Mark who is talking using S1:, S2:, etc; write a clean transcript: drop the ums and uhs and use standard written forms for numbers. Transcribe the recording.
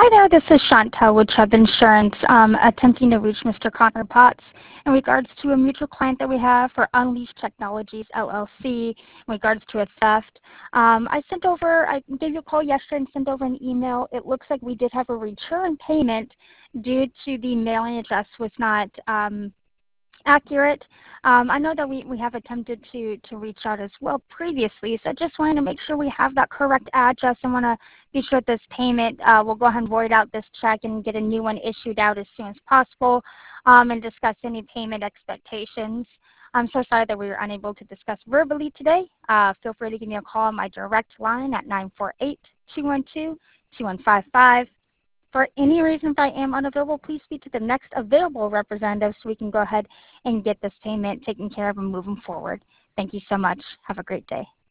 S1: Hi there, this is Chantel with Chubb Insurance, attempting to reach Mr. Connor Potts in regards to a mutual client that we have for Unleashed Technologies, LLC, in regards to a theft. I gave you a call yesterday and sent over an email. It looks like we did have a return payment due to the mailing address was not accurate. I know that we have attempted to reach out as well previously, so I just wanted to make sure we have that correct address and want to be sure this payment, we'll go ahead and void out this check and get a new one issued out as soon as possible and discuss any payment expectations. I'm so sorry that we were unable to discuss verbally today. Feel free to give me a call on my direct line at 948-212-2155. For any reason if I am unavailable, please speak to the next available representative so we can go ahead and get this payment taken care of and moving forward. Thank you so much. Have a great day.